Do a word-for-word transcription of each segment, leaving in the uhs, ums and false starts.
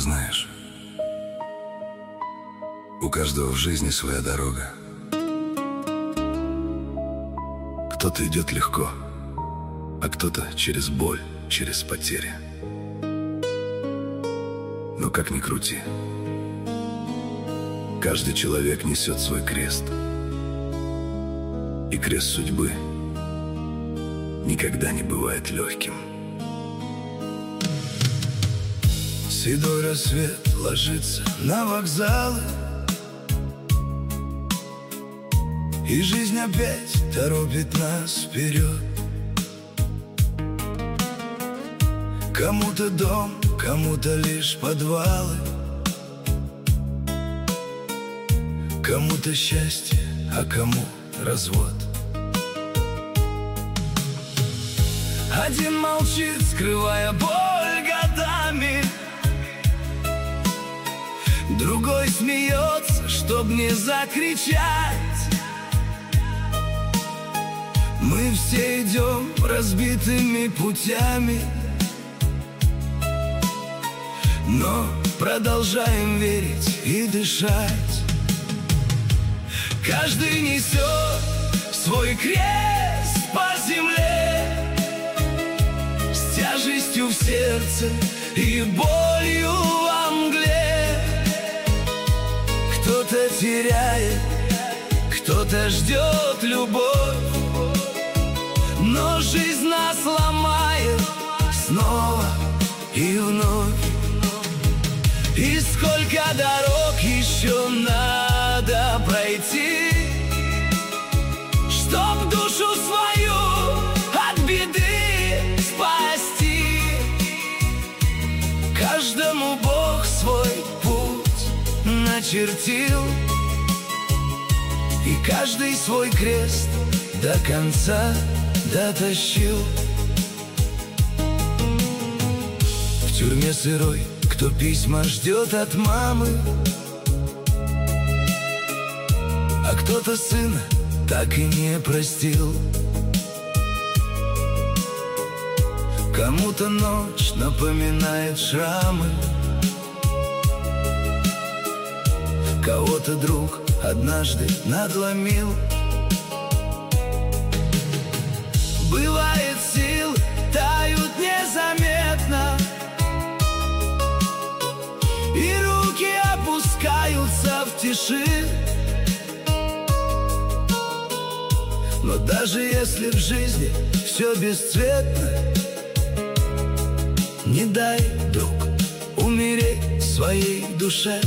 Знаешь, у каждого в жизни своя дорога. Кто-то идет легко, а кто-то через боль, через потери. Но как ни крути, каждый человек несет свой крест. И крест судьбы никогда не бывает легким. Седой рассвет ложится на вокзалы, и жизнь опять торопит нас вперед. Кому-то дом, кому-то лишь подвалы, кому-то счастье, а кому развод. Один молчит, скрывая боль годами, другой смеется, чтоб не закричать. Мы все идем разбитыми путями, но продолжаем верить и дышать. Каждый несет свой крест по земле, с тяжестью в сердце и болью во мгле. Кто-то теряет, кто-то ждет любовь, но жизнь нас ломает снова и вновь. И сколько дорог еще надо пройти, чтоб душу свою от беды спасти. Каждому Бог свой путь начертил, и каждый свой крест до конца дотащил. В тюрьме сырой кто письма ждет от мамы, а кто-то сына так и не простил. Кому-то ночь напоминает шрамы, кого-то друг однажды надломил. Бывает, силы тают незаметно, и руки опускаются в тиши. Но даже если в жизни все бесцветно, не дай, друг, умереть своей душе.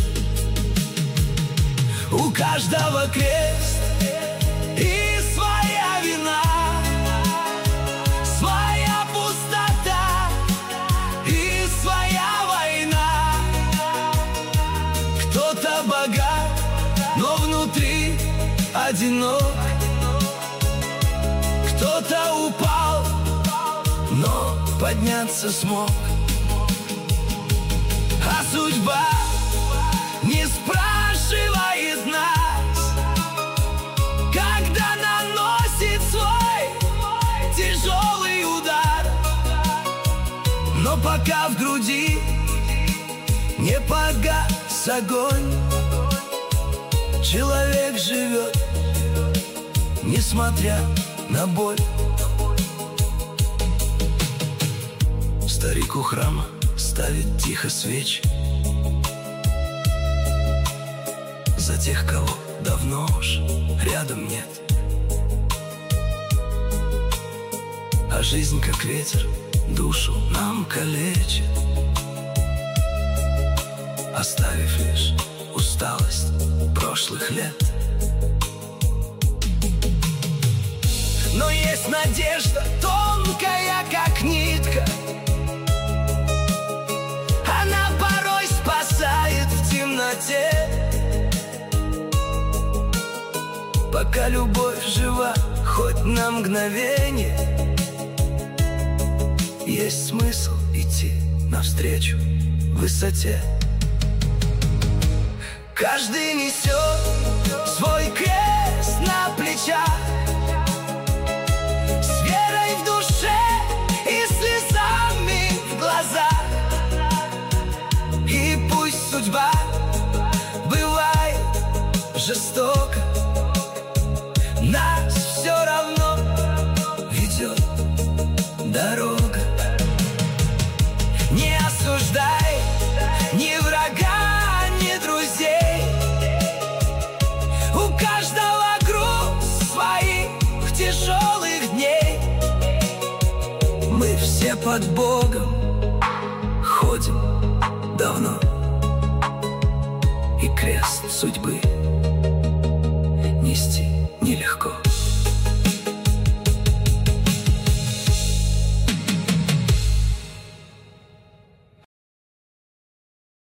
У каждого крест и своя вина, своя пустота и своя война. Кто-то богат, но внутри одинок, кто-то упал, но подняться смог. А судьба не спрашивает нас, когда наносит свой тяжелый удар. Но пока в груди не погас огонь, человек живет, несмотря на боль. Старик у храма ставит тихо свечи за тех, кого давно уж рядом нет. А жизнь, как ветер, душу нам калечит, оставив лишь усталость прошлых лет. Но есть надежда, тонкая, как нитка, она порой спасает в темноте. Пока любовь жива, хоть на мгновение, есть смысл идти навстречу высоте. Каждый несет свой крест на плечах, с верой в душе и слезами в глазах. И жестоко, нас все равно ведет дорога. Не осуждай ни врага, ни друзей. У каждого груз своих тяжелых дней. Мы все под Богом ходим давно, и крест судьбы нести нелегко.